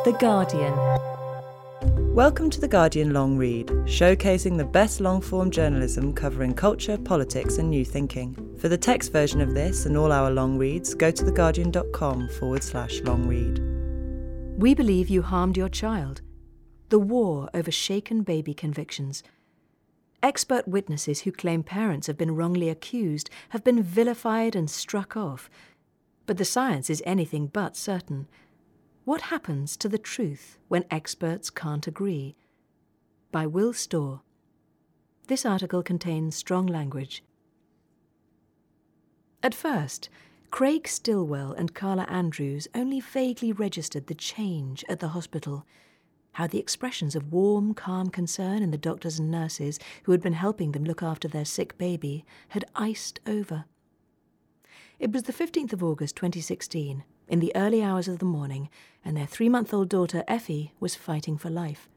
The Guardian. Welcome to The Guardian Long Read, showcasing the best long-form journalism covering culture, politics and new thinking. For the text version of this and all our long reads, go to theguardian.com/long read. We believe you harmed your child. The war over shaken baby convictions. Expert witnesses who claim parents have been wrongly accused have been vilified and struck off. But the science is anything but certain. What happens to the truth when experts can't agree? By Will Storr. This article contains strong language. At first, Craig Stillwell and Carla Andrews only vaguely registered the change at the hospital, how the expressions of warm, calm concern in the doctors and nurses who had been helping them look after their sick baby had iced over. It was the 15th of August 2016, in the early hours of the morning, and their 3-month-old daughter Effie was fighting for life.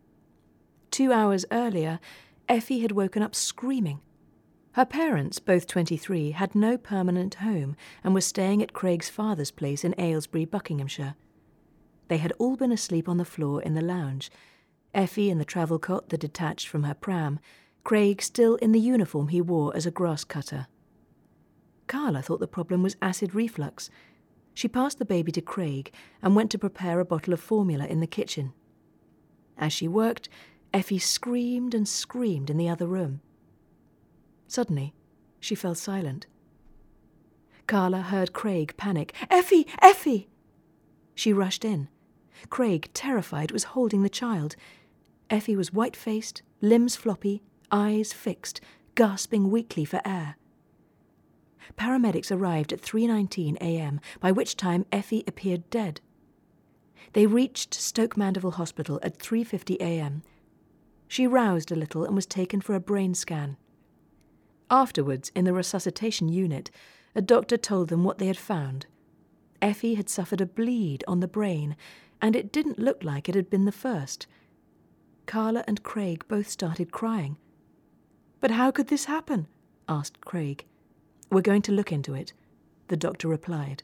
2 hours earlier, Effie had woken up screaming. Her parents, both 23, had no permanent home and were staying at Craig's father's place in Aylesbury, Buckinghamshire. They had all been asleep on the floor in the lounge, Effie in the travel cot that detached from her pram, Craig still in the uniform he wore as a grass cutter. Carla thought the problem was acid reflux. She passed the baby to Craig and went to prepare a bottle of formula in the kitchen. As she worked, Effie screamed and screamed in the other room. Suddenly, she fell silent. Carla heard Craig panic. "Effie! Effie!" She rushed in. Craig, terrified, was holding the child. Effie was white-faced, limbs floppy, eyes fixed, gasping weakly for air. Paramedics arrived at 3:19 a.m., by which time Effie appeared dead. They reached Stoke Mandeville Hospital at 3:50 a.m. She roused a little and was taken for a brain scan. Afterwards, in the resuscitation unit, a doctor told them what they had found. Effie had suffered a bleed on the brain, and it didn't look like it had been the first. Carla and Craig both started crying. "But how could this happen?" asked Craig. "We're going to look into it," the doctor replied.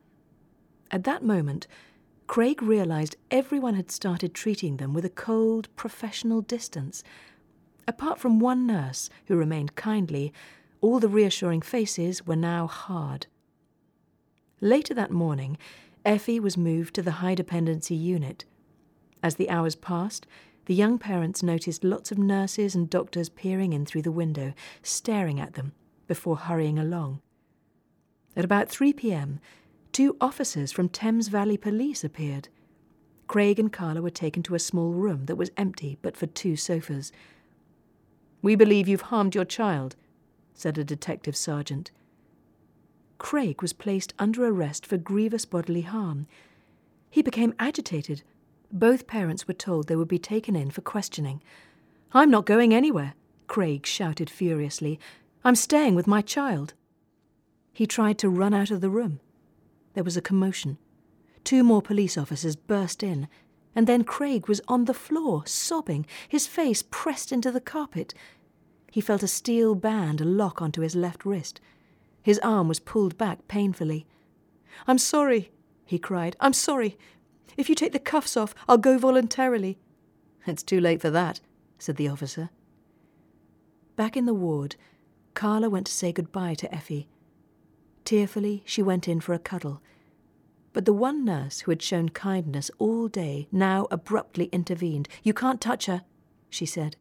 At that moment, Craig realized everyone had started treating them with a cold, professional distance. Apart from one nurse, who remained kindly, all the reassuring faces were now hard. Later that morning, Effie was moved to the high-dependency unit. As the hours passed, the young parents noticed lots of nurses and doctors peering in through the window, staring at them, before hurrying along. At about 3 p.m, 2 officers from Thames Valley Police appeared. Craig and Carla were taken to a small room that was empty but for 2 sofas. "We believe you've harmed your child," said a detective sergeant. Craig was placed under arrest for grievous bodily harm. He became agitated. Both parents were told they would be taken in for questioning. "I'm not going anywhere," Craig shouted furiously. "I'm staying with my child." He tried to run out of the room. There was a commotion. 2 more police officers burst in, and then Craig was on the floor, sobbing, his face pressed into the carpet. He felt a steel band lock onto his left wrist. His arm was pulled back painfully. "I'm sorry," he cried. "I'm sorry. If you take the cuffs off, I'll go voluntarily." "It's too late for that," said the officer. Back in the ward, Carla went to say goodbye to Effie. Tearfully, she went in for a cuddle. But the one nurse who had shown kindness all day now abruptly intervened. "You can't touch her," she said.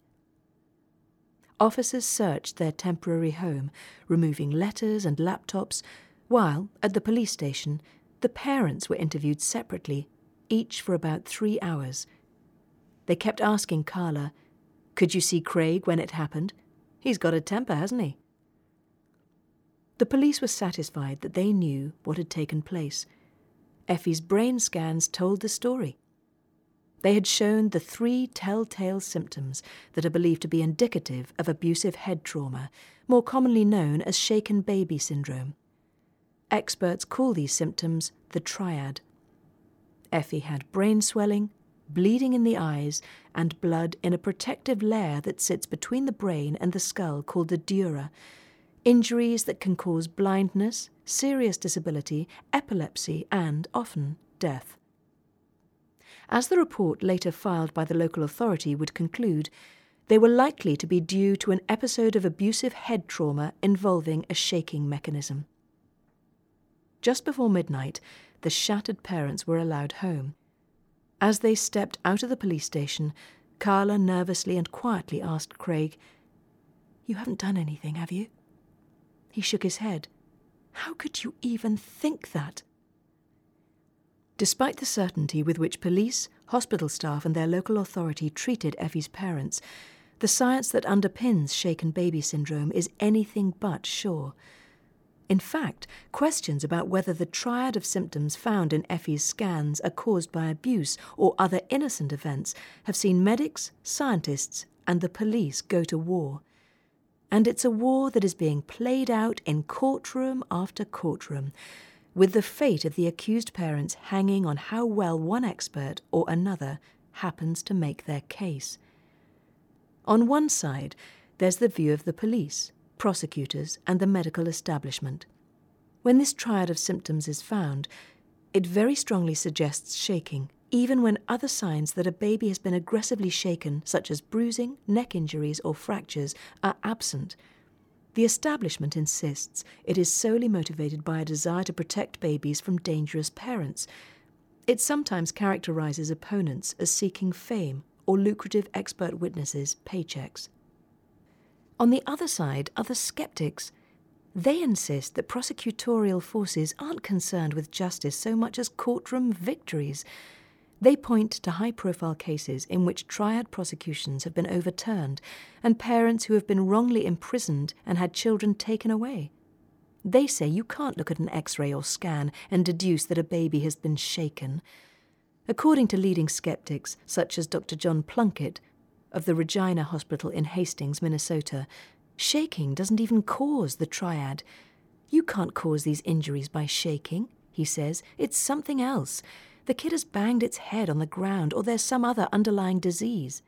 Officers searched their temporary home, removing letters and laptops, while, at the police station, the parents were interviewed separately, each for about 3 hours. They kept asking Carla, "Could you see Craig when it happened? He's got a temper, hasn't he?" The police were satisfied that they knew what had taken place. Effie's brain scans told the story. They had shown the 3 telltale symptoms that are believed to be indicative of abusive head trauma, more commonly known as shaken baby syndrome. Experts call these symptoms the triad. Effie had brain swelling, bleeding in the eyes, and blood in a protective layer that sits between the brain and the skull called the dura, injuries that can cause blindness, serious disability, epilepsy, and, often, death. As the report later filed by the local authority would conclude, they were likely to be due to an episode of abusive head trauma involving a shaking mechanism. Just before midnight, the shattered parents were allowed home. As they stepped out of the police station, Carla nervously and quietly asked Craig, "You haven't done anything, have you?" He shook his head. "How could you even think that?" Despite the certainty with which police, hospital staff and their local authority treated Effie's parents, the science that underpins shaken baby syndrome is anything but sure. In fact, questions about whether the triad of symptoms found in Effie's scans are caused by abuse or other innocent events have seen medics, scientists, and the police go to war. And it's a war that is being played out in courtroom after courtroom, with the fate of the accused parents hanging on how well one expert or another happens to make their case. On one side, there's the view of the police, prosecutors, and the medical establishment. When this triad of symptoms is found, it very strongly suggests shaking, even when other signs that a baby has been aggressively shaken, such as bruising, neck injuries, or fractures, are absent. The establishment insists it is solely motivated by a desire to protect babies from dangerous parents. It sometimes characterizes opponents as seeking fame or lucrative expert witnesses' paychecks. On the other side are the skeptics. They insist that prosecutorial forces aren't concerned with justice so much as courtroom victories. They point to high-profile cases in which triad prosecutions have been overturned and parents who have been wrongly imprisoned and had children taken away. They say you can't look at an X-ray or scan and deduce that a baby has been shaken. According to leading skeptics, such as Dr. John Plunkett of the Regina Hospital in Hastings, Minnesota, shaking doesn't even cause the triad. You can't cause these injuries by shaking, he says. It's something else. The kid has banged its head on the ground, or there's some other underlying disease.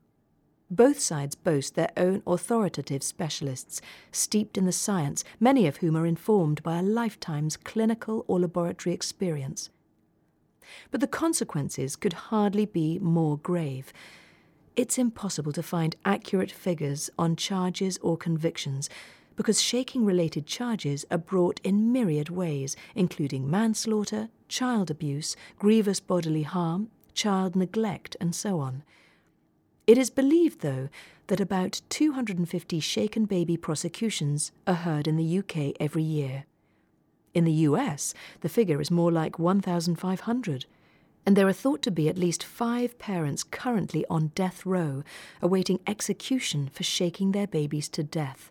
Both sides boast their own authoritative specialists, steeped in the science, many of whom are informed by a lifetime's clinical or laboratory experience. But the consequences could hardly be more grave. It's impossible to find accurate figures on charges or convictions, because shaking-related charges are brought in myriad ways, including manslaughter, child abuse, grievous bodily harm, child neglect, and so on. It is believed, though, that about 250 shaken baby prosecutions are heard in the UK every year. In the US, the figure is more like 1,500, and there are thought to be at least 5 parents currently on death row, awaiting execution for shaking their babies to death.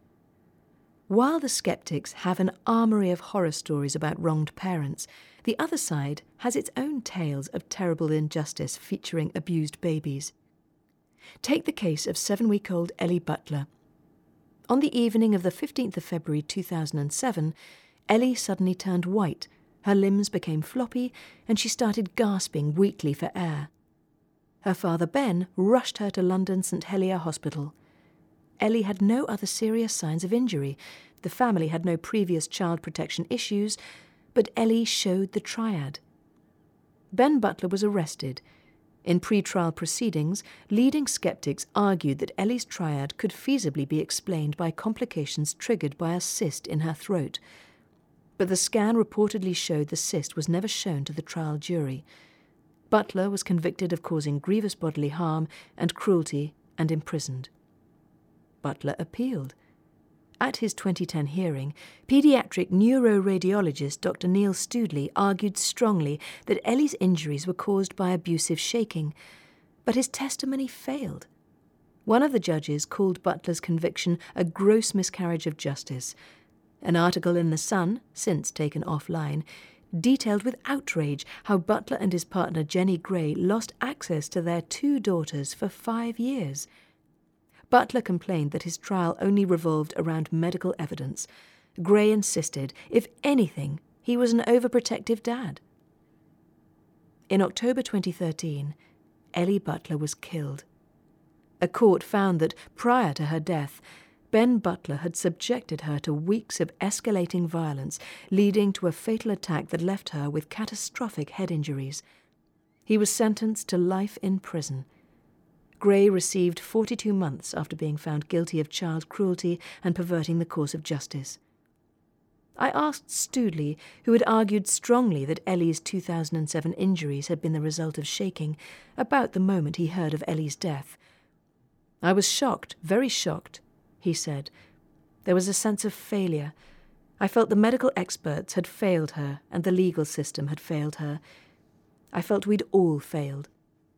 While the skeptics have an armoury of horror stories about wronged parents, the other side has its own tales of terrible injustice featuring abused babies. Take the case of 7-week-old Ellie Butler. On the evening of the 15th of February 2007, Ellie suddenly turned white, her limbs became floppy, and she started gasping weakly for air. Her father Ben rushed her to London St Helier Hospital. Ellie had no other serious signs of injury. The family had no previous child protection issues, but Ellie showed the triad. Ben Butler was arrested. In pre-trial proceedings, leading skeptics argued that Ellie's triad could feasibly be explained by complications triggered by a cyst in her throat. But the scan reportedly showed the cyst was never shown to the trial jury. Butler was convicted of causing grievous bodily harm and cruelty and imprisoned. Butler appealed. At his 2010 hearing, paediatric neuroradiologist Dr. Neil Stoodley argued strongly that Ellie's injuries were caused by abusive shaking, but his testimony failed. One of the judges called Butler's conviction a gross miscarriage of justice. An article in The Sun, since taken offline, detailed with outrage how Butler and his partner Jenny Gray lost access to their 2 daughters for 5 years. Butler complained that his trial only revolved around medical evidence. Gray insisted, if anything, he was an overprotective dad. In October 2013, Ellie Butler was killed. A court found that, prior to her death, Ben Butler had subjected her to weeks of escalating violence, leading to a fatal attack that left her with catastrophic head injuries. He was sentenced to life in prison. Gray received 42 months after being found guilty of child cruelty and perverting the course of justice. I asked Stoodley, who had argued strongly that Ellie's 2007 injuries had been the result of shaking, about the moment he heard of Ellie's death. "I was shocked, very shocked," he said. "There was a sense of failure. I felt the medical experts had failed her and the legal system had failed her. I felt we'd all failed."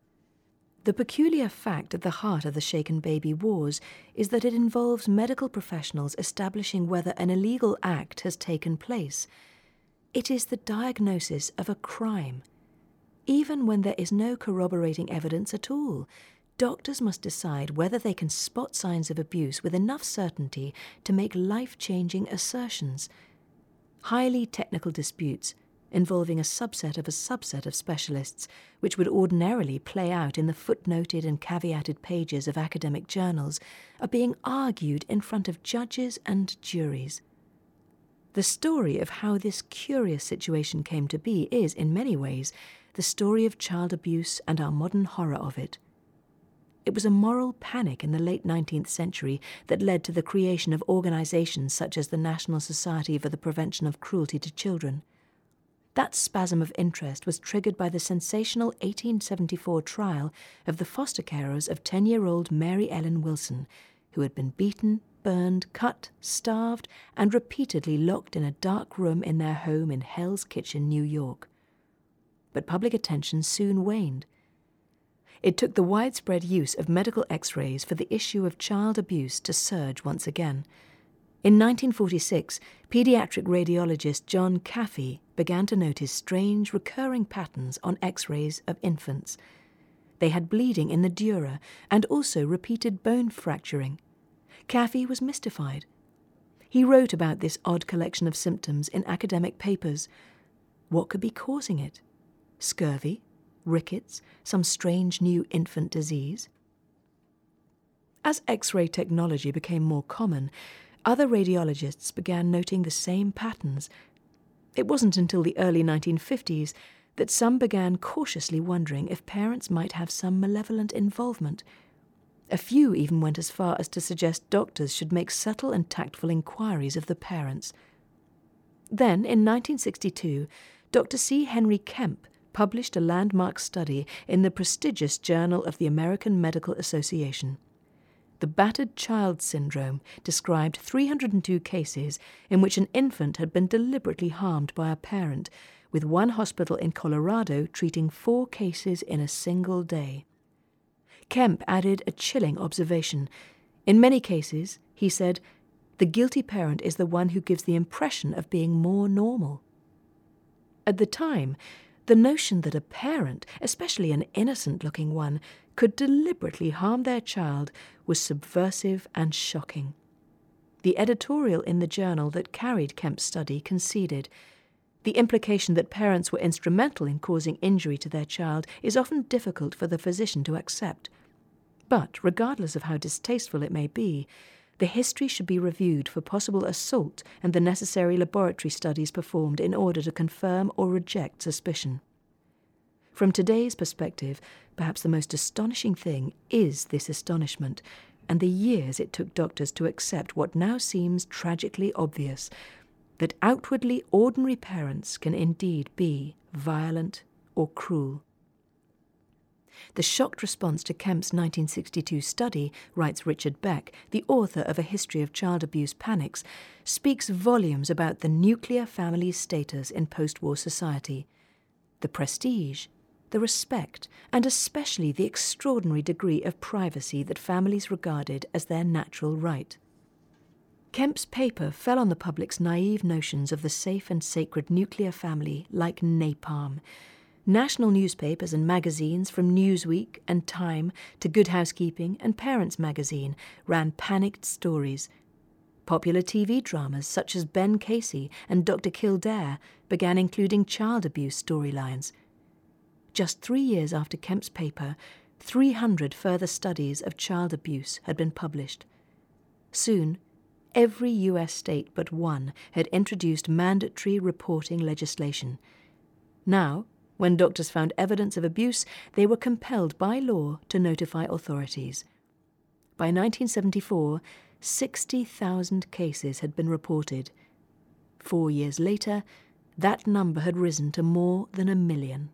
The peculiar fact at the heart of the Shaken Baby Wars is that it involves medical professionals establishing whether an illegal act has taken place. It is the diagnosis of a crime. Even when there is no corroborating evidence at all, doctors must decide whether they can spot signs of abuse with enough certainty to make life-changing assertions. Highly technical disputes, involving a subset of specialists, which would ordinarily play out in the footnoted and caveated pages of academic journals, are being argued in front of judges and juries. The story of how this curious situation came to be is, in many ways, the story of child abuse and our modern horror of it. It was a moral panic in the late 19th century that led to the creation of organizations such as the National Society for the Prevention of Cruelty to Children. That spasm of interest was triggered by the sensational 1874 trial of the foster carers of 10-year-old Mary Ellen Wilson, who had been beaten, burned, cut, starved, and repeatedly locked in a dark room in their home in Hell's Kitchen, New York. But public attention soon waned. It took the widespread use of medical X-rays for the issue of child abuse to surge once again. In 1946, pediatric radiologist John Caffey began to notice strange, recurring patterns on X-rays of infants. They had bleeding in the dura and also repeated bone fracturing. Caffey was mystified. He wrote about this odd collection of symptoms in academic papers. What could be causing it? Scurvy? Rickets? Some strange new infant disease? As X-ray technology became more common, other radiologists began noting the same patterns. It wasn't until the early 1950s that some began cautiously wondering if parents might have some malevolent involvement. A few even went as far as to suggest doctors should make subtle and tactful inquiries of the parents. Then, in 1962, Dr. C. Henry Kemp published a landmark study in the prestigious Journal of the American Medical Association. The Battered Child Syndrome described 302 cases in which an infant had been deliberately harmed by a parent, with one hospital in Colorado treating 4 cases in a single day. Kemp added a chilling observation. In many cases, he said, the guilty parent is the one who gives the impression of being more normal. At the time, the notion that a parent, especially an innocent-looking one, could deliberately harm their child was subversive and shocking. The editorial in the journal that carried Kemp's study conceded. The implication that parents were instrumental in causing injury to their child is often difficult for the physician to accept. But, regardless of how distasteful it may be, the history should be reviewed for possible assault and the necessary laboratory studies performed in order to confirm or reject suspicion. From today's perspective, perhaps the most astonishing thing is this astonishment, and the years it took doctors to accept what now seems tragically obvious, that outwardly ordinary parents can indeed be violent or cruel. The shocked response to Kemp's 1962 study, writes Richard Beck, the author of A History of Child Abuse Panics, speaks volumes about the nuclear family's status in post-war society, the prestige, the respect, and especially the extraordinary degree of privacy that families regarded as their natural right. Kemp's paper fell on the public's naive notions of the safe and sacred nuclear family like napalm. National newspapers and magazines from Newsweek and Time to Good Housekeeping and Parents magazine ran panicked stories. Popular TV dramas such as Ben Casey and Dr. Kildare began including child abuse storylines. Just 3 years after Kemp's paper, 300 further studies of child abuse had been published. Soon, every U.S. state but one had introduced mandatory reporting legislation. Now, When doctors found evidence of abuse, they were compelled by law to notify authorities. By 1974, 60,000 cases had been reported. 4 years later, that number had risen to more than 1 million.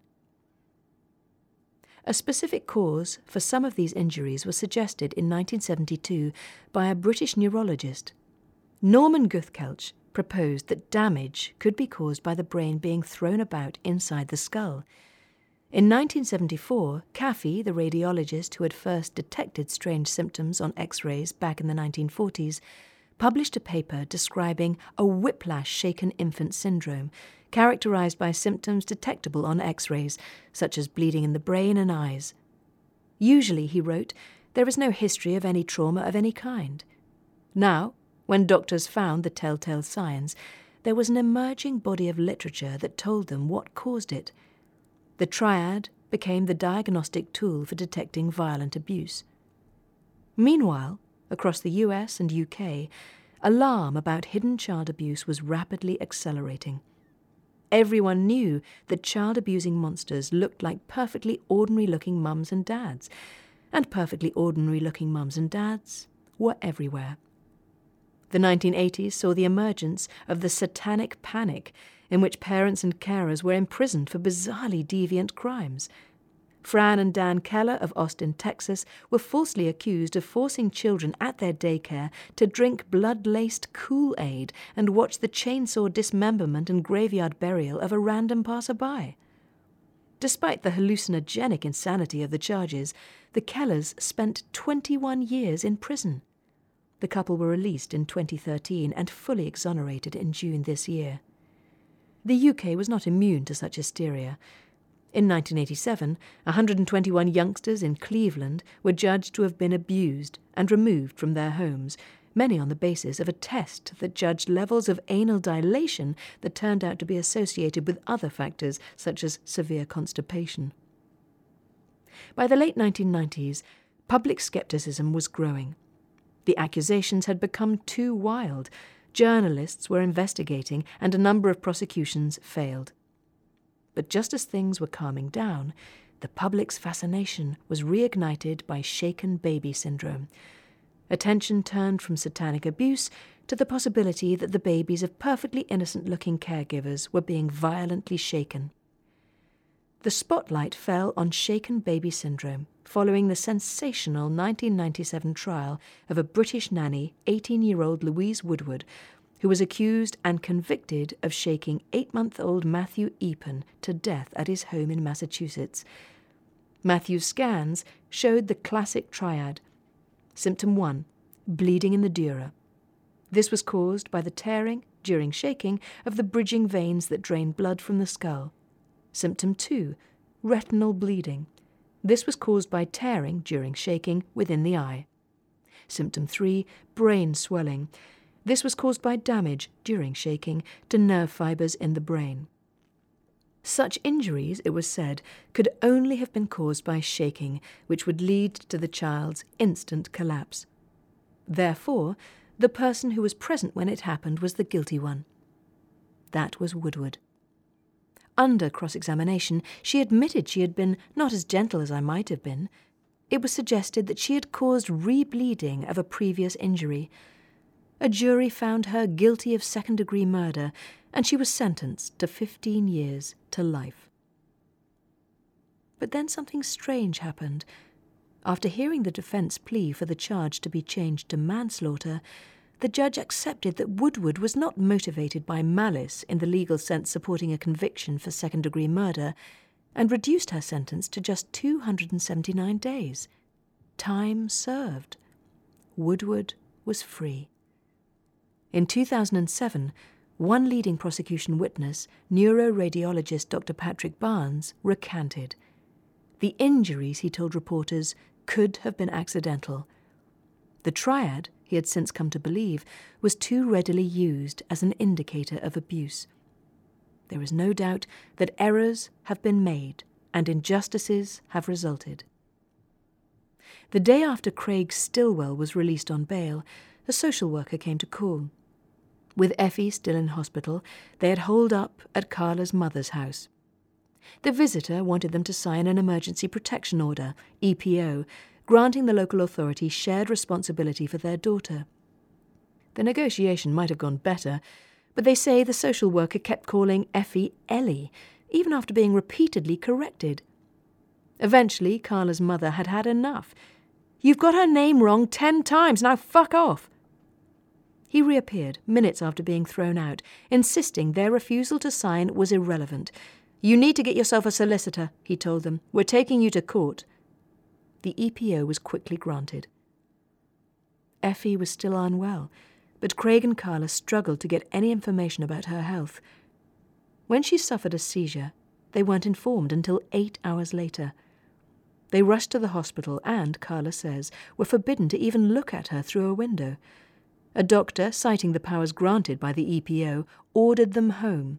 A specific cause for some of these injuries was suggested in 1972 by a British neurologist. Norman Guthkelch proposed that damage could be caused by the brain being thrown about inside the skull. In 1974, Caffey, the radiologist who had first detected strange symptoms on X-rays back in the 1940s, published a paper describing a whiplash-shaken infant syndrome, characterized by symptoms detectable on X-rays, such as bleeding in the brain and eyes. Usually, he wrote, there is no history of any trauma of any kind. Now, when doctors found the telltale signs, there was an emerging body of literature that told them what caused it. The triad became the diagnostic tool for detecting violent abuse. Meanwhile, across the US and UK, alarm about hidden child abuse was rapidly accelerating. Everyone knew that child-abusing monsters looked like perfectly ordinary-looking mums and dads, and perfectly ordinary-looking mums and dads were everywhere. The 1980s saw the emergence of the satanic panic, in which parents and carers were imprisoned for bizarrely deviant crimes. Fran and Dan Keller of Austin, Texas, were falsely accused of forcing children at their daycare to drink blood-laced Kool-Aid and watch the chainsaw dismemberment and graveyard burial of a random passerby. Despite the hallucinogenic insanity of the charges, the Kellers spent 21 years in prison. The couple were released in 2013 and fully exonerated in June this year. The UK was not immune to such hysteria. In 1987, 121 youngsters in Cleveland were judged to have been abused and removed from their homes, many on the basis of a test that judged levels of anal dilation that turned out to be associated with other factors such as severe constipation. By the late 1990s, public skepticism was growing. The accusations had become too wild. Journalists were investigating, and a number of prosecutions failed. But just as things were calming down, the public's fascination was reignited by shaken baby syndrome. Attention turned from satanic abuse to the possibility that the babies of perfectly innocent-looking caregivers were being violently shaken. The spotlight fell on shaken baby syndrome following the sensational 1997 trial of a British nanny, 18-year-old Louise Woodward, who was accused and convicted of shaking 8-month-old Matthew Eapen to death at his home in Massachusetts. Matthew's scans showed the classic triad. Symptom 1, bleeding in the dura. This was caused by the tearing, during shaking, of the bridging veins that drain blood from the skull. Symptom 2, retinal bleeding. This was caused by tearing, during shaking, within the eye. Symptom 3, brain swelling. This was caused by damage, during shaking, to nerve fibres in the brain. Such injuries, it was said, could only have been caused by shaking, which would lead to the child's instant collapse. Therefore, the person who was present when it happened was the guilty one. That was Woodward. Under cross-examination, she admitted she had been not as gentle as I might have been. It was suggested that she had caused rebleeding of a previous injury. A jury found her guilty of second-degree murder, and she was sentenced to 15 years to life. But then something strange happened. After hearing the defence plea for the charge to be changed to manslaughter, the judge accepted that Woodward was not motivated by malice in the legal sense supporting a conviction for second-degree murder, and reduced her sentence to just 279 days. Time served. Woodward was free. In 2007, one leading prosecution witness, neuroradiologist Dr. Patrick Barnes, recanted. The injuries, he told reporters, could have been accidental. The triad, he had since come to believe, was too readily used as an indicator of abuse. There is no doubt that errors have been made and injustices have resulted. The day after Craig Stillwell was released on bail, a social worker came to call. With Effie still in hospital, they had holed up at Carla's mother's house. The visitor wanted them to sign an Emergency Protection Order, EPO, granting the local authority shared responsibility for their daughter. The negotiation might have gone better, but they say the social worker kept calling Effie Ellie, even after being repeatedly corrected. Eventually, Carla's mother had had enough. "You've got her name wrong 10 times, now fuck off!" He reappeared minutes after being thrown out, insisting their refusal to sign was irrelevant. "You need to get yourself a solicitor," he told them. "We're taking you to court." The EPO was quickly granted. Effie was still unwell, but Craig and Carla struggled to get any information about her health. When she suffered a seizure, they weren't informed until 8 hours later. They rushed to the hospital and, Carla says, were forbidden to even look at her through a window. A doctor, citing the powers granted by the EPO, ordered them home.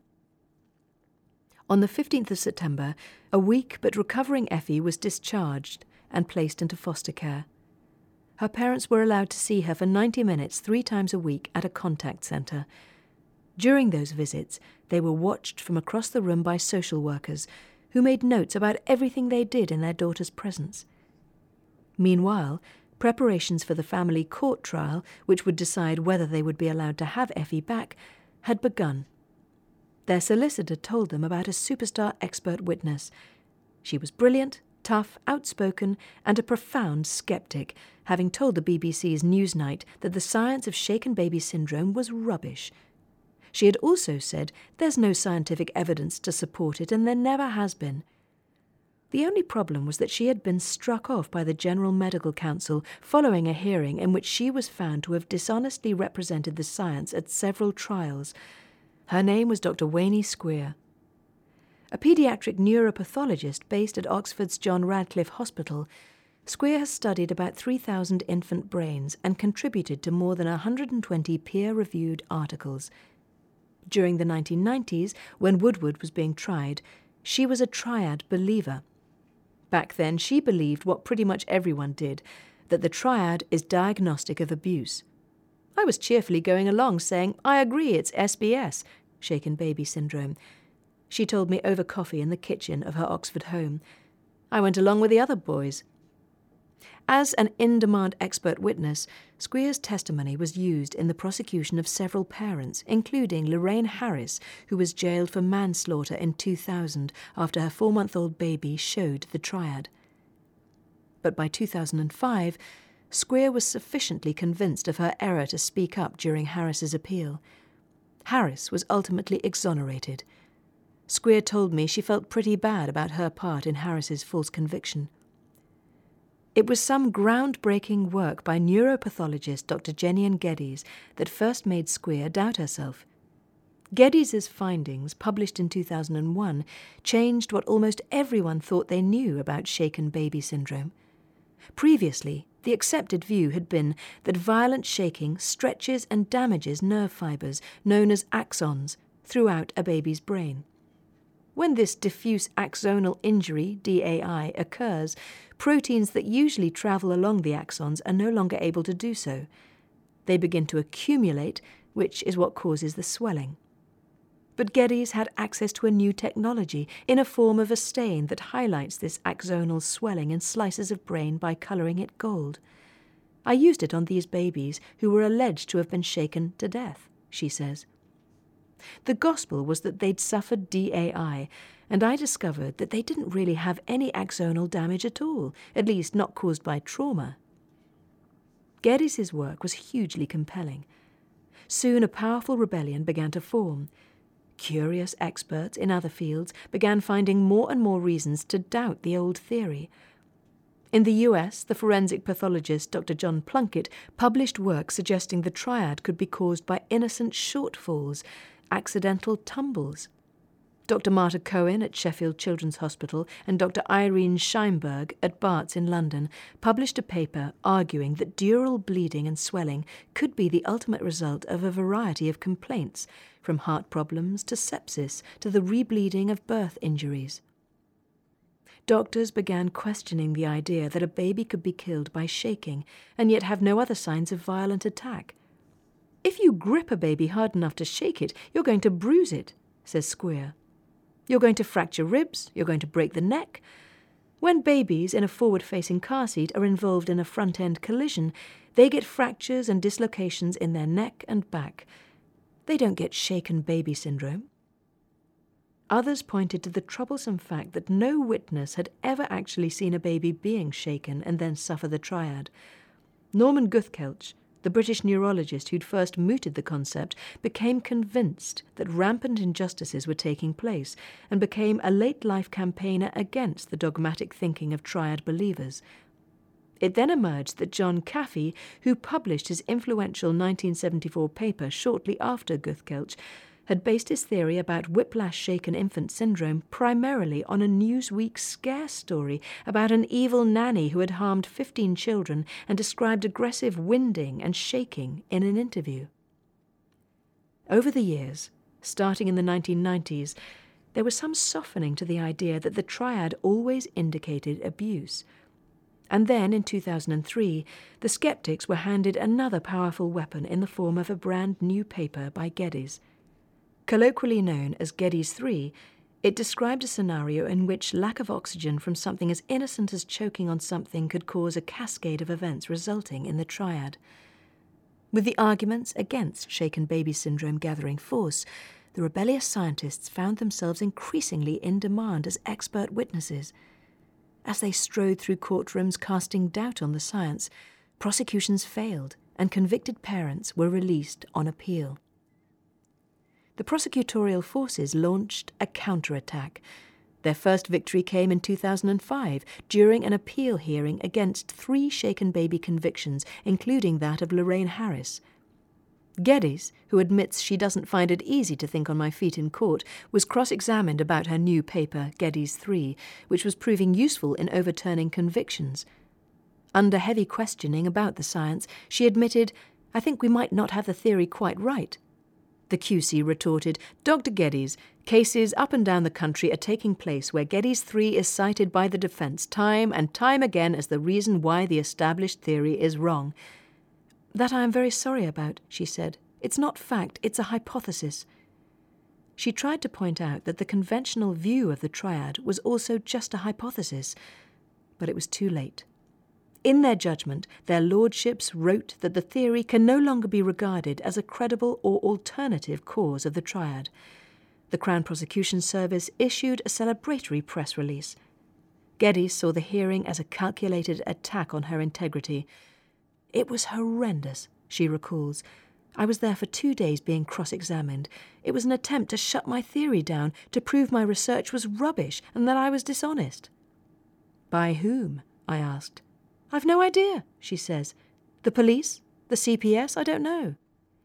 On the 15th of September, a weak but recovering Effie was discharged and placed into foster care. Her parents were allowed to see her for 90 minutes 3 times a week at a contact centre. During those visits, they were watched from across the room by social workers, who made notes about everything they did in their daughter's presence. Meanwhile, preparations for the family court trial, which would decide whether they would be allowed to have Effie back, had begun. Their solicitor told them about a superstar expert witness. She was brilliant, tough, outspoken, and a profound skeptic, having told the BBC's Newsnight that the science of shaken baby syndrome was rubbish. She had also said there's no scientific evidence to support it and there never has been. The only problem was that she had been struck off by the General Medical Council following a hearing in which she was found to have dishonestly represented the science at several trials. Her name was Dr. Wayne Squeer. A paediatric neuropathologist based at Oxford's John Radcliffe Hospital, Squeer has studied about 3,000 infant brains and contributed to more than 120 peer-reviewed articles. During the 1990s, when Woodward was being tried, she was a triad believer. Back then, she believed what pretty much everyone did, that the triad is diagnostic of abuse. I was cheerfully going along saying, "I agree, it's SBS," shaken baby syndrome. She told me over coffee in the kitchen of her Oxford home. I went along with the other boys. As an in-demand expert witness, Squeer's testimony was used in the prosecution of several parents, including Lorraine Harris, who was jailed for manslaughter in 2000 after her 4-month-old baby showed the triad. But by 2005, Squeer was sufficiently convinced of her error to speak up during Harris's appeal. Harris was ultimately exonerated. Squeer told me she felt pretty bad about her part in Harris's false conviction. It was some groundbreaking work by neuropathologist Dr. Jenian Geddes that first made Squeer doubt herself. Geddes's findings, published in 2001, changed what almost everyone thought they knew about shaken baby syndrome. Previously, the accepted view had been that violent shaking stretches and damages nerve fibres, known as axons, throughout a baby's brain. When this diffuse axonal injury, DAI, occurs, proteins that usually travel along the axons are no longer able to do so. They begin to accumulate, which is what causes the swelling. But Geddes had access to a new technology in a form of a stain that highlights this axonal swelling in slices of brain by colouring it gold. "I used it on these babies who were alleged to have been shaken to death," she says. The gospel was that they'd suffered DAI, and I discovered that they didn't really have any axonal damage at all, at least not caused by trauma. Geddes's work was hugely compelling. Soon a powerful rebellion began to form. Curious experts in other fields began finding more and more reasons to doubt the old theory. In the US, the forensic pathologist Dr. John Plunkett published work suggesting the triad could be caused by innocent shortfalls, accidental tumbles. Dr. Marta Cohen at Sheffield Children's Hospital and Dr. Irene Scheinberg at Barts in London published a paper arguing that dural bleeding and swelling could be the ultimate result of a variety of complaints, from heart problems to sepsis to the rebleeding of birth injuries. Doctors began questioning the idea that a baby could be killed by shaking and yet have no other signs of violent attack. "If you grip a baby hard enough to shake it, you're going to bruise it," says Squeer. You're going to fracture ribs, you're going to break the neck. When babies in a forward-facing car seat are involved in a front-end collision, they get fractures and dislocations in their neck and back. They don't get shaken baby syndrome. Others pointed to the troublesome fact that no witness had ever actually seen a baby being shaken and then suffer the triad. Norman Guthkelch, the British neurologist who'd first mooted the concept, became convinced that rampant injustices were taking place and became a late-life campaigner against the dogmatic thinking of triad believers. It then emerged that John Caffey, who published his influential 1974 paper shortly after Guthkelch, had based his theory about whiplash-shaken infant syndrome primarily on a Newsweek scare story about an evil nanny who had harmed 15 children and described aggressive winding and shaking in an interview. Over the years, starting in the 1990s, there was some softening to the idea that the triad always indicated abuse. And then, in 2003, the skeptics were handed another powerful weapon in the form of a brand new paper by Geddes. Colloquially known as Geddes 3, it described a scenario in which lack of oxygen from something as innocent as choking on something could cause a cascade of events resulting in the triad. With the arguments against shaken baby syndrome gathering force, the rebellious scientists found themselves increasingly in demand as expert witnesses. As they strode through courtrooms casting doubt on the science, prosecutions failed and convicted parents were released on appeal. The prosecutorial forces launched a counterattack. Their first victory came in 2005 during an appeal hearing against 3 shaken baby convictions, including that of Lorraine Harris. Geddes, who admits she doesn't find it easy to think on my feet in court, was cross-examined about her new paper, Geddes 3, which was proving useful in overturning convictions. Under heavy questioning about the science, she admitted, "I think we might not have the theory quite right." The QC retorted, "Dr. Geddes, cases up and down the country are taking place where Geddes 3 is cited by the defence time and time again as the reason why the established theory is wrong." "That I am very sorry about," she said. "It's not fact, it's a hypothesis." She tried to point out that the conventional view of the triad was also just a hypothesis, but it was too late. In their judgment, their lordships wrote that the theory can no longer be regarded as a credible or alternative cause of the triad. The Crown Prosecution Service issued a celebratory press release. Geddes saw the hearing as a calculated attack on her integrity. "It was horrendous," she recalls. "I was there for 2 days being cross-examined. It was an attempt to shut my theory down, to prove my research was rubbish and that I was dishonest." "By whom?" I asked. "I've no idea," she says. "The police? The CPS? I don't know."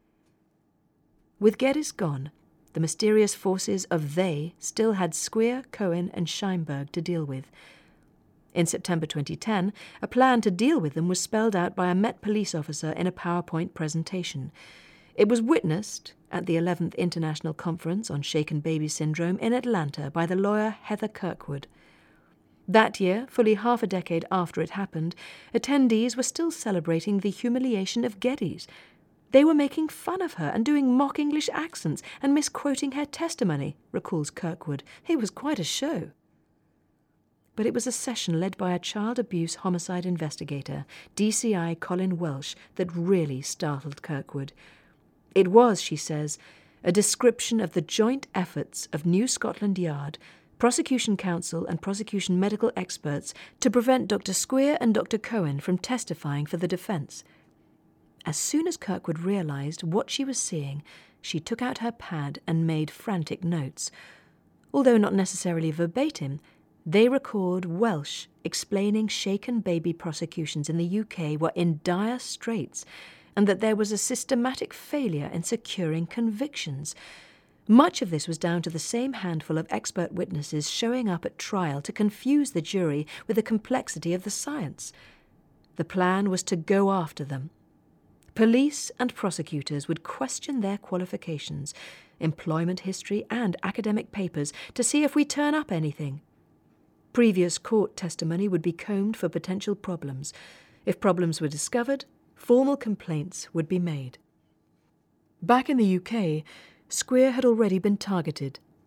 With Geddes gone, the mysterious forces of they still had Squeer, Cohen and Scheinberg to deal with. In September 2010, a plan to deal with them was spelled out by a Met police officer in a PowerPoint presentation. It was witnessed at the 11th International Conference on Shaken Baby Syndrome in Atlanta by the lawyer Heather Kirkwood. That year, fully half a decade after it happened, attendees were still celebrating the humiliation of Geddes. They were making fun of her and doing mock English accents and misquoting her testimony, recalls Kirkwood. It was quite a show. But it was a session led by a child abuse homicide investigator, DCI Colin Welsh, that really startled Kirkwood. It was, she says, a description of the joint efforts of New Scotland Yard, Prosecution Counsel and prosecution medical experts to prevent Dr. Squeer and Dr. Cohen from testifying for the defence. As soon as Kirkwood realised what she was seeing, she took out her pad and made frantic notes. Although not necessarily verbatim, they record Welsh explaining shaken baby prosecutions in the UK were in dire straits and that there was a systematic failure in securing convictions. Much of this was down to the same handful of expert witnesses showing up at trial to confuse the jury with the complexity of the science. The plan was to go after them. Police and prosecutors would question their qualifications, employment history and academic papers to see if we turn up anything. Previous court testimony would be combed for potential problems. If problems were discovered, formal complaints would be made. Back in the UK, Squeer had already been targeted.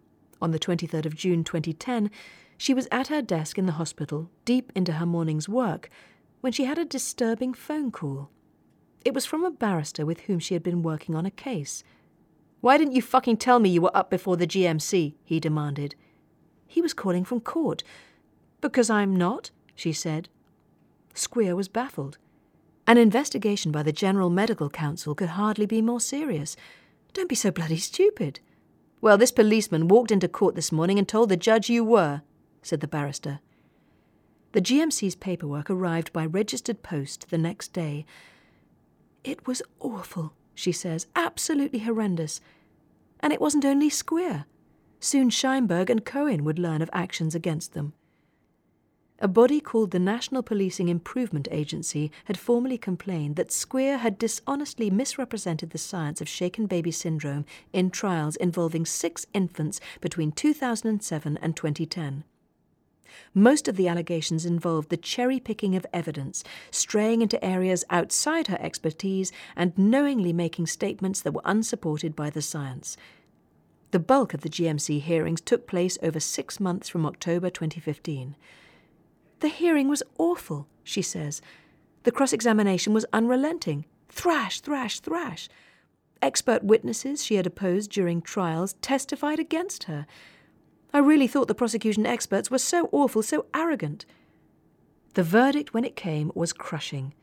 On the 23rd of June 2010, she was at her desk in the hospital, deep into her morning's work, when she had a disturbing phone call. It was from a barrister with whom she had been working on a case. "Why didn't you fucking tell me you were up before the GMC?" he demanded. He was calling from court. "Because I'm not," she said. Squeer was baffled. An investigation by the General Medical Council could hardly be more serious. Don't be so bloody stupid. "Well, this policeman walked into court this morning and told the judge you were," said the barrister. The GMC's paperwork arrived by registered post the next day. "It was awful," she says, "absolutely horrendous. And it wasn't only Squeer. Soon Scheinberg and Cohen would learn of actions against them." A body called the National Policing Improvement Agency had formally complained that Squeer had dishonestly misrepresented the science of shaken baby syndrome in trials involving 6 infants between 2007 and 2010. Most of the allegations involved the cherry-picking of evidence, straying into areas outside her expertise and knowingly making statements that were unsupported by the science. The bulk of the GMC hearings took place over 6 months from October 2015. "The hearing was awful," she says. "The cross-examination was unrelenting. Thrash, thrash, thrash. Expert witnesses she had opposed during trials testified against her. I really thought the prosecution experts were so awful, so arrogant." The verdict, when it came, was crushing.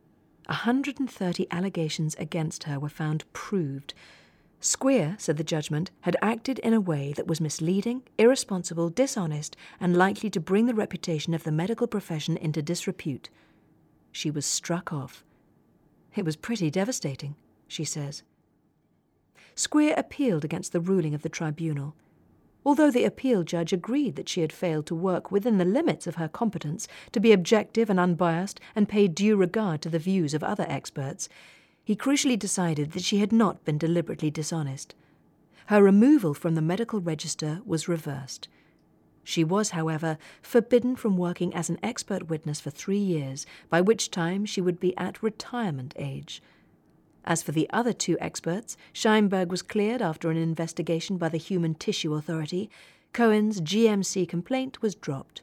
130 allegations against her were found proved. Squeer, said the judgment, had acted in a way that was misleading, irresponsible, dishonest, and likely to bring the reputation of the medical profession into disrepute. She was struck off. "It was pretty devastating," she says. Squeer appealed against the ruling of the tribunal. Although the appeal judge agreed that she had failed to work within the limits of her competence, to be objective and unbiased, and pay due regard to the views of other experts, he crucially decided that she had not been deliberately dishonest. Her removal from the medical register was reversed. She was, however, forbidden from working as an expert witness for 3 years, by which time she would be at retirement age. As for the other 2 experts, Scheinberg was cleared after an investigation by the Human Tissue Authority. Cohen's GMC complaint was dropped.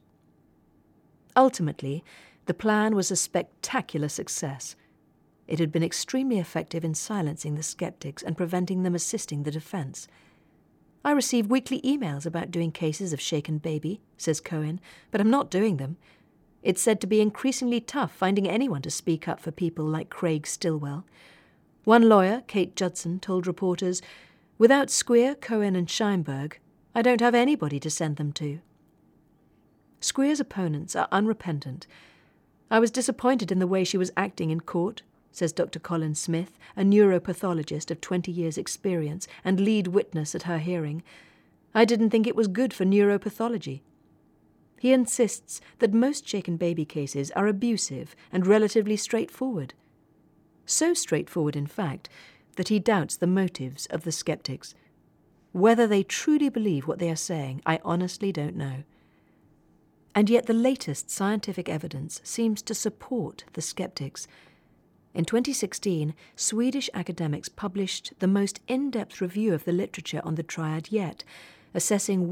Ultimately, the plan was a spectacular success. It had been extremely effective in silencing the skeptics and preventing them assisting the defense. "I receive weekly emails about doing cases of shaken baby," says Cohen, "but I'm not doing them. It's said to be increasingly tough finding anyone to speak up for people like Craig Stillwell." One lawyer, Kate Judson, told reporters, "Without Squeer, Cohen and Scheinberg, I don't have anybody to send them to." Squeer's opponents are unrepentant. "I was disappointed in the way she was acting in court," says Dr. Colin Smith, a neuropathologist of 20 years' experience and lead witness at her hearing. "I didn't think it was good for neuropathology." He insists that most shaken baby cases are abusive and relatively straightforward. So straightforward, in fact, that he doubts the motives of the skeptics. Whether they truly believe what they are saying, I honestly don't know. And yet the latest scientific evidence seems to support the skeptics. In 2016, Swedish academics published the most in-depth review of the literature on the triad yet, assessing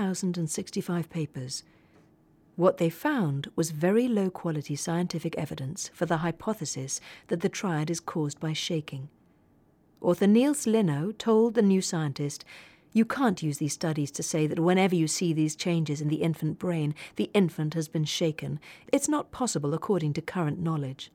1,065 papers. What they found was very low-quality scientific evidence for the hypothesis that the triad is caused by shaking. Author Niels Linnow told The New Scientist, "You can't use these studies to say that whenever you see these changes in the infant brain, the infant has been shaken. It's not possible according to current knowledge."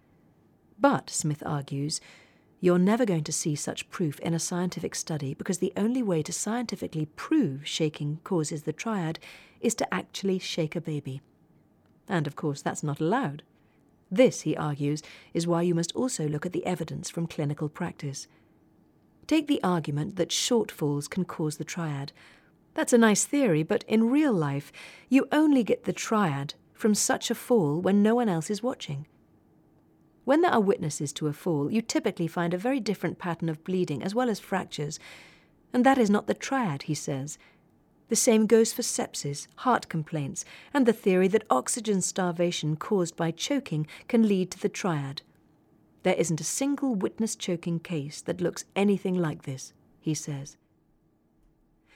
But, Smith argues, you're never going to see such proof in a scientific study because the only way to scientifically prove shaking causes the triad is to actually shake a baby. And, of course, that's not allowed. This, he argues, is why you must also look at the evidence from clinical practice. Take the argument that shortfalls can cause the triad. That's a nice theory, but in real life, you only get the triad from such a fall when no one else is watching. When there are witnesses to a fall, you typically find a very different pattern of bleeding as well as fractures. And that is not the triad, he says. The same goes for sepsis, heart complaints, and the theory that oxygen starvation caused by choking can lead to the triad. There isn't a single witness choking case that looks anything like this, he says.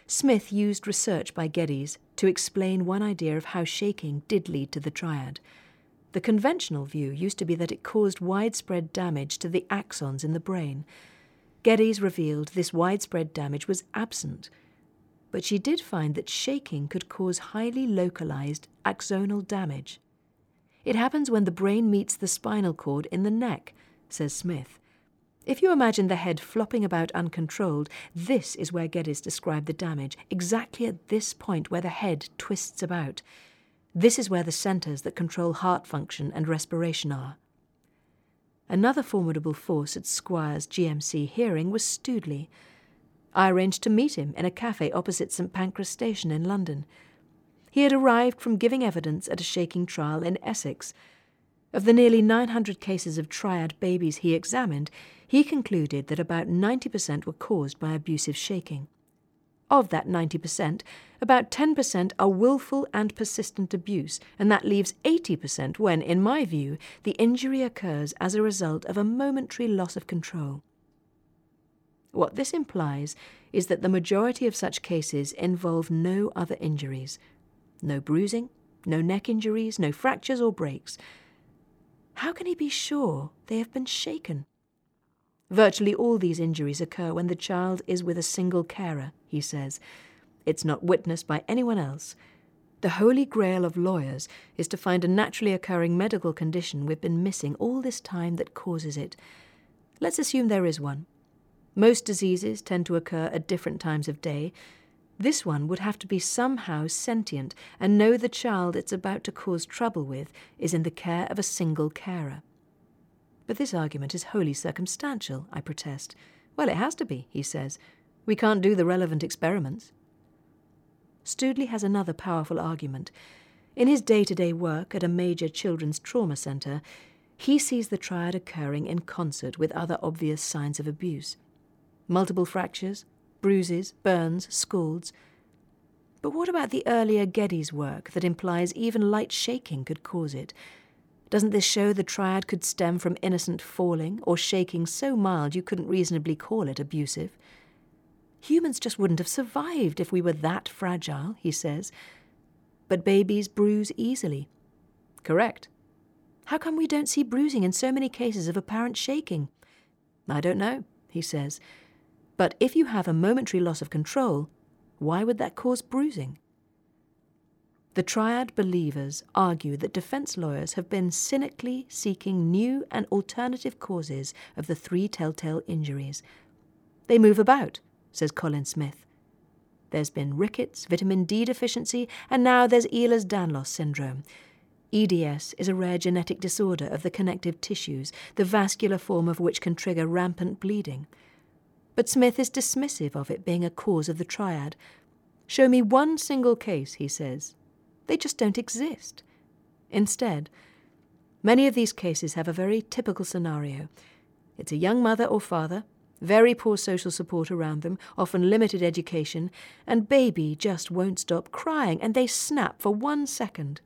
Smith used research by Geddes to explain one idea of how shaking did lead to the triad. The conventional view used to be that it caused widespread damage to the axons in the brain. Geddes revealed this widespread damage was absent, but she did find that shaking could cause highly localized axonal damage. It happens when the brain meets the spinal cord in the neck, says Smith. If you imagine the head flopping about uncontrolled, this is where Geddes described the damage, exactly at this point where the head twists about. This is where the centres that control heart function and respiration are. Another formidable force at Squire's GMC hearing was Stoodley. I arranged to meet him in a cafe opposite St Pancras Station in London. He had arrived from giving evidence at a shaking trial in Essex. Of the nearly 900 cases of triad babies he examined, he concluded that about 90% were caused by abusive shaking. Of that 90%, about 10% are willful and persistent abuse, and that leaves 80% when, in my view, the injury occurs as a result of a momentary loss of control. What this implies is that the majority of such cases involve no other injuries. No bruising, no neck injuries, no fractures or breaks. How can he be sure they have been shaken? Virtually all these injuries occur when the child is with a single carer, he says. It's not witnessed by anyone else. The holy grail of lawyers is to find a naturally occurring medical condition we've been missing all this time that causes it. Let's assume there is one. Most diseases tend to occur at different times of day. This one would have to be somehow sentient and know the child it's about to cause trouble with is in the care of a single carer. But this argument is wholly circumstantial, I protest. Well, it has to be, he says. We can't do the relevant experiments. Stoodley has another powerful argument. In his day-to-day work at a major children's trauma centre, he sees the triad occurring in concert with other obvious signs of abuse. Multiple fractures, bruises, burns, scalds. But what about the earlier Geddes work that implies even light shaking could cause it? Doesn't this show the triad could stem from innocent falling or shaking so mild you couldn't reasonably call it abusive? Humans just wouldn't have survived if we were that fragile, he says. But babies bruise easily. Correct. How come we don't see bruising in so many cases of apparent shaking? I don't know, he says. But if you have a momentary loss of control, why would that cause bruising? The triad believers argue that defence lawyers have been cynically seeking new and alternative causes of the three telltale injuries. They move about, says Colin Smith. There's been rickets, vitamin D deficiency, and now there's Ehlers-Danlos syndrome. EDS is a rare genetic disorder of the connective tissues, the vascular form of which can trigger rampant bleeding. But Smith is dismissive of it being a cause of the triad. Show me one single case, he says. They just don't exist. Instead, many of these cases have a very typical scenario. It's a young mother or father, very poor social support around them, often limited education, and baby just won't stop crying, and they snap for 1 second.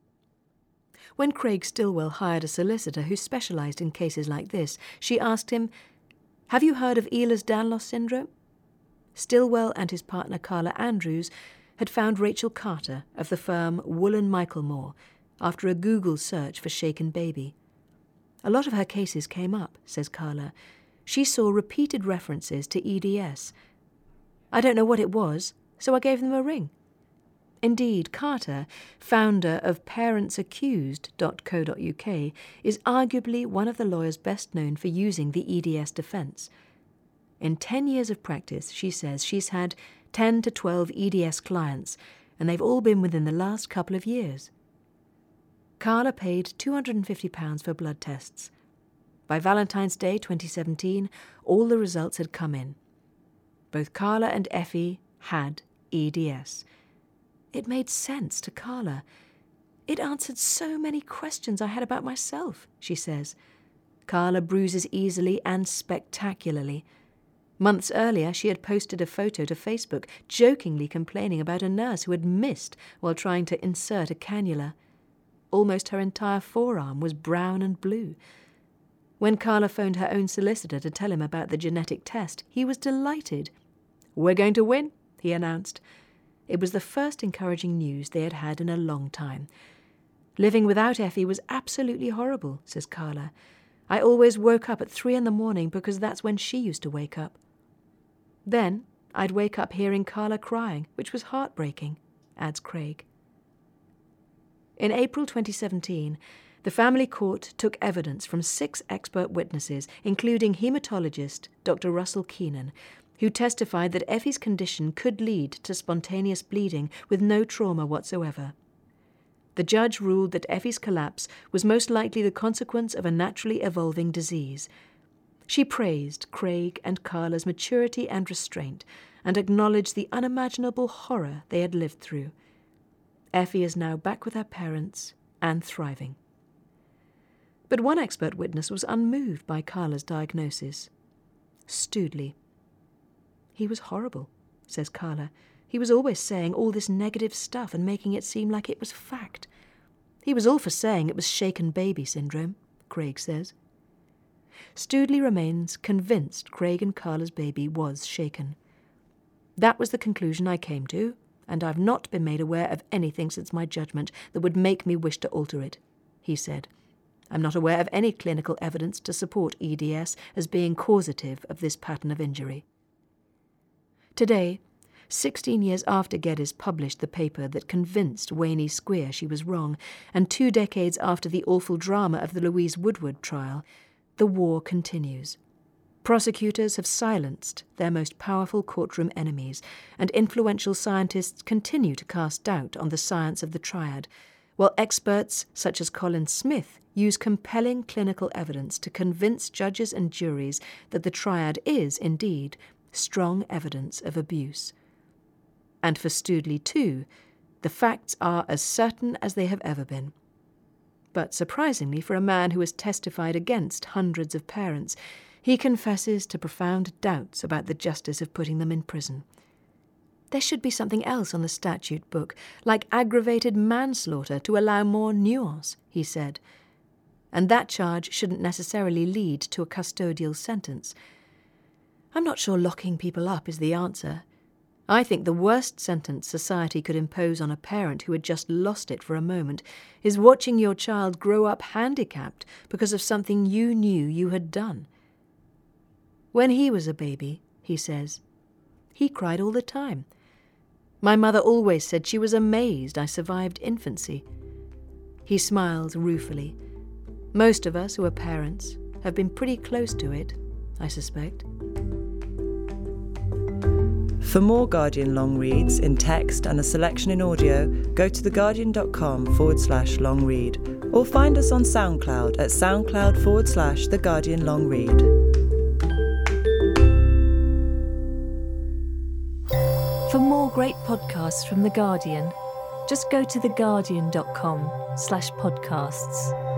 When Craig Stillwell hired a solicitor who specialised in cases like this, she asked him, "Have you heard of Ehlers-Danlos syndrome?" Stillwell and his partner Carla Andrews had found Rachel Carter of the firm Woolen Michaelmore after a Google search for shaken baby. A lot of her cases came up, says Carla. She saw repeated references to EDS. I don't know what it was, so I gave them a ring. Indeed, Carter, founder of ParentsAccused.co.uk, is arguably one of the lawyers best known for using the EDS defence. In 10 years of practice, she says she's had 10 to 12 EDS clients, and they've all been within the last couple of years. Carla paid £250 for blood tests. By Valentine's Day 2017, all the results had come in. Both Carla and Effie had EDS. It made sense to Carla. It answered so many questions I had about myself, she says. Carla bruises easily and spectacularly. Months earlier, she had posted a photo to Facebook, jokingly complaining about a nurse who had missed while trying to insert a cannula. Almost her entire forearm was brown and blue. When Carla phoned her own solicitor to tell him about the genetic test, he was delighted. "We're going to win," he announced. It was the first encouraging news they had had in a long time. Living without Effie was absolutely horrible, says Carla. I always woke up at 3 a.m. because that's when she used to wake up. Then I'd wake up hearing Carla crying, which was heartbreaking, adds Craig. In April 2017, the family court took evidence from 6 expert witnesses, including haematologist Dr. Russell Keenan, who testified that Effie's condition could lead to spontaneous bleeding with no trauma whatsoever. The judge ruled that Effie's collapse was most likely the consequence of a naturally evolving disease. She praised Craig and Carla's maturity and restraint and acknowledged the unimaginable horror they had lived through. Effie is now back with her parents and thriving. But one expert witness was unmoved by Carla's diagnosis. Stoodley. He was horrible, says Carla. He was always saying all this negative stuff and making it seem like it was fact. He was all for saying it was shaken baby syndrome, Craig says. Stoodley remains convinced Craig and Carla's baby was shaken. That was the conclusion I came to, and I've not been made aware of anything since my judgment that would make me wish to alter it, he said. I'm not aware of any clinical evidence to support EDS as being causative of this pattern of injury. Today, 16 years after Geddes published the paper that convinced Wayne Square she was wrong, and 2 decades after the awful drama of the Louise Woodward trial, the war continues. Prosecutors have silenced their most powerful courtroom enemies, and influential scientists continue to cast doubt on the science of the triad, while experts such as Colin Smith use compelling clinical evidence to convince judges and juries that the triad is, indeed, strong evidence of abuse. And for Stoodley, too, the facts are as certain as they have ever been. But surprisingly, for a man who has testified against hundreds of parents, he confesses to profound doubts about the justice of putting them in prison. There should be something else on the statute book, like aggravated manslaughter, to allow more nuance, he said. And that charge shouldn't necessarily lead to a custodial sentence. I'm not sure locking people up is the answer. I think the worst sentence society could impose on a parent who had just lost it for a moment is watching your child grow up handicapped because of something you knew you had done. When he was a baby, he says, he cried all the time. My mother always said she was amazed I survived infancy. He smiles ruefully. Most of us who are parents have been pretty close to it, I suspect. For more Guardian long reads in text and a selection in audio, go to theguardian.com/long read or find us on SoundCloud at SoundCloud/The Guardian Long Read. For more great podcasts from The Guardian, just go to theguardian.com/podcasts.